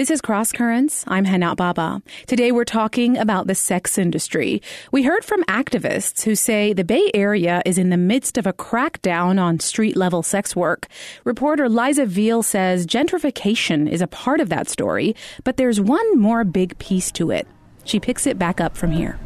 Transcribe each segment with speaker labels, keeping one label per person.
Speaker 1: This is Cross Currents. I'm Hana Baba. Today we're talking about the sex industry. We heard from activists who say the Bay Area is in the midst of a crackdown on street-level sex work. Reporter Liza Veal says gentrification is a part of that story, but there's one more big piece to it. She picks it back up from here.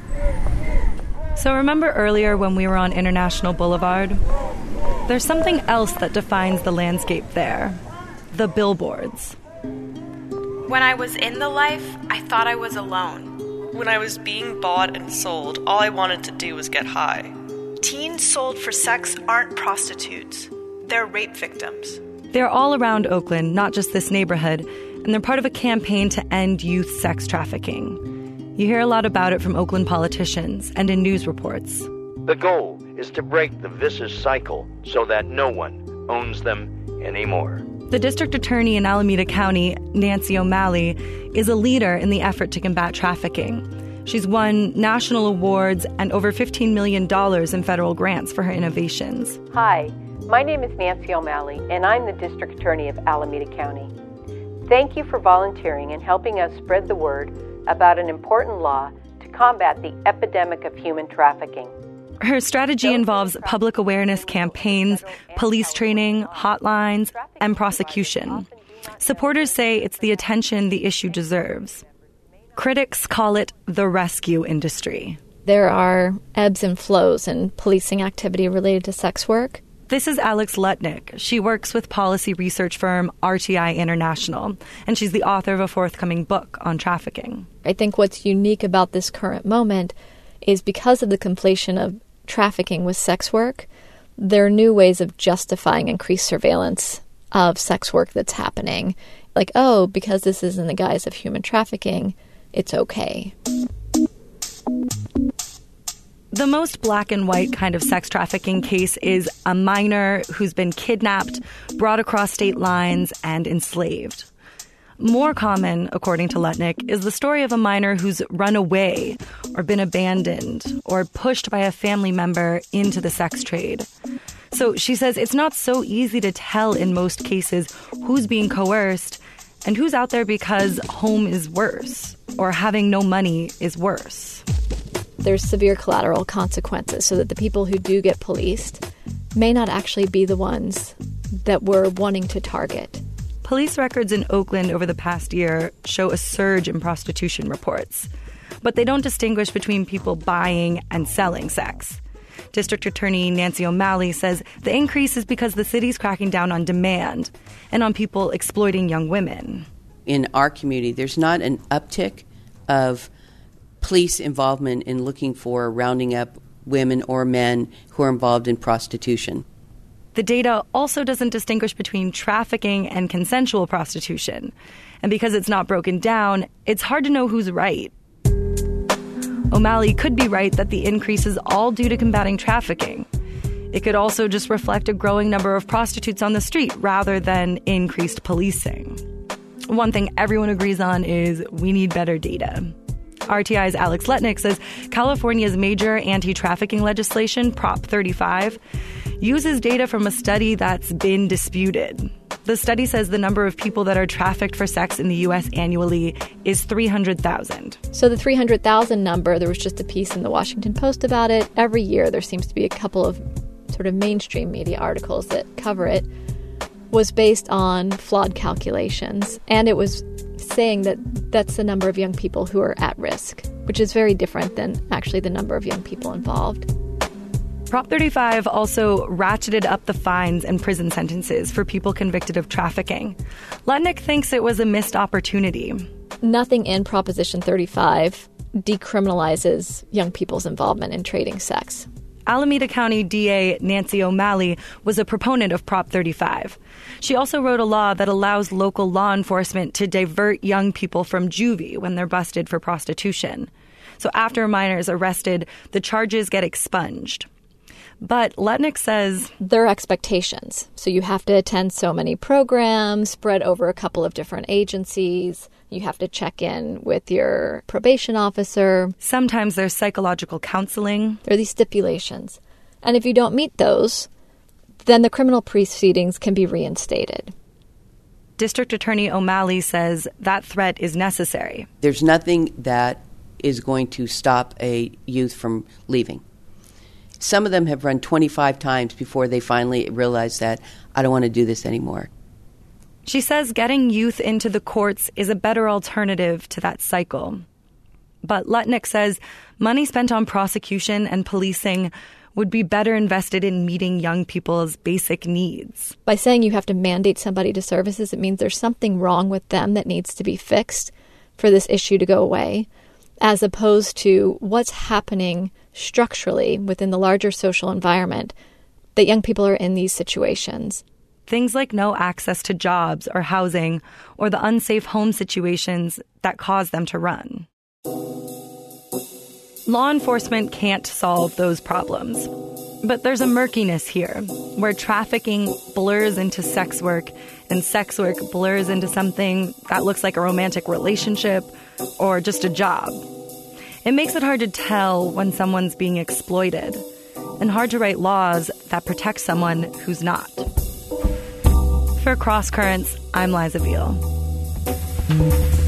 Speaker 2: So remember earlier when we were on International Boulevard? There's something else that defines the landscape there. The billboards.
Speaker 3: When I was in the life, I thought I was alone.
Speaker 4: When I was being bought and sold, all I wanted to do was get high.
Speaker 5: Teens sold for sex aren't prostitutes. They're rape victims.
Speaker 2: They're all around Oakland, not just this neighborhood, and they're part of a campaign to end youth sex trafficking. You hear a lot about it from Oakland politicians and in news reports.
Speaker 6: The goal is to break the vicious cycle so that no one owns them anymore.
Speaker 2: The district attorney in Alameda County, Nancy O'Malley, is a leader in the effort to combat trafficking. She's won national awards and over $15 million in federal grants for her innovations.
Speaker 7: Hi, my name is Nancy O'Malley, and I'm the district attorney of Alameda County. Thank you for volunteering and helping us spread the word about an important law to combat the epidemic of human trafficking.
Speaker 2: Her strategy involves public awareness campaigns, police training, hotlines, and prosecution. Supporters say it's the attention the issue deserves. Critics call it the rescue industry.
Speaker 8: There are ebbs and flows in policing activity related to sex work.
Speaker 2: This is Alex Lutnick. She works with policy research firm RTI International, and she's the author of a forthcoming book on trafficking.
Speaker 8: I think what's unique about this current moment is because of the conflation of trafficking with sex work, there are new ways of justifying increased surveillance of sex work that's happening. Like, oh, because this is in the guise of human trafficking, it's okay.
Speaker 2: The most black and white kind of sex trafficking case is a minor who's been kidnapped, brought across state lines, and enslaved. More common, according to Lutnick, is the story of a minor who's run away or been abandoned or pushed by a family member into the sex trade. So she says it's not so easy to tell in most cases who's being coerced and who's out there because home is worse or having no money is worse.
Speaker 8: There's severe collateral consequences so that the people who do get policed may not actually be the ones that we're wanting to target.
Speaker 2: Police records in Oakland over the past year show a surge in prostitution reports. But they don't distinguish between people buying and selling sex. District Attorney Nancy O'Malley says the increase is because the city's cracking down on demand and on people exploiting young women.
Speaker 9: In our community, there's not an uptick of police involvement in looking for rounding up women or men who are involved in prostitution.
Speaker 2: The data also doesn't distinguish between trafficking and consensual prostitution. And because it's not broken down, it's hard to know who's right. O'Malley could be right that the increase is all due to combating trafficking. It could also just reflect a growing number of prostitutes on the street rather than increased policing. One thing everyone agrees on is we need better data. RTI's Alex Lutnick says California's major anti-trafficking legislation, Prop 35, uses data from a study that's been disputed. The study says the number of people that are trafficked for sex in the U.S. annually is 300,000.
Speaker 8: So the 300,000 number, there was just a piece in the Washington Post about it. Every year there seems to be a couple of sort of mainstream media articles that cover it, was based on flawed calculations. And it was saying that that's the number of young people who are at risk, which is very different than actually the number of young people involved.
Speaker 2: Prop 35 also ratcheted up the fines and prison sentences for people convicted of trafficking. Lutnick thinks it was a missed opportunity.
Speaker 8: Nothing in Proposition 35 decriminalizes young people's involvement in trading sex.
Speaker 2: Alameda County DA Nancy O'Malley was a proponent of Prop 35. She also wrote a law that allows local law enforcement to divert young people from juvie when they're busted for prostitution. So after a minor is arrested, the charges get expunged. But Lutnick says
Speaker 8: there are expectations. So you have to attend so many programs spread over a couple of different agencies. You have to check in with your probation officer.
Speaker 2: Sometimes there's psychological counseling.
Speaker 8: There are these stipulations. And if you don't meet those, then the criminal proceedings can be reinstated.
Speaker 2: District Attorney O'Malley says that threat is necessary.
Speaker 9: There's nothing that is going to stop a youth from leaving. Some of them have run 25 times before they finally realize that I don't want to do this anymore.
Speaker 2: She says getting youth into the courts is a better alternative to that cycle. But Lutnick says money spent on prosecution and policing would be better invested in meeting young people's basic needs.
Speaker 8: By saying you have to mandate somebody to services, it means there's something wrong with them that needs to be fixed for this issue to go away, as opposed to what's happening structurally within the larger social environment that young people are in these situations.
Speaker 2: Things like no access to jobs or housing, or the unsafe home situations that cause them to run. Law enforcement can't solve those problems. But there's a murkiness here, where trafficking blurs into sex work, and sex work blurs into something that looks like a romantic relationship or just a job. It makes it hard to tell when someone's being exploited, and hard to write laws that protect someone who's not. For Cross Currents, I'm Liza Veal.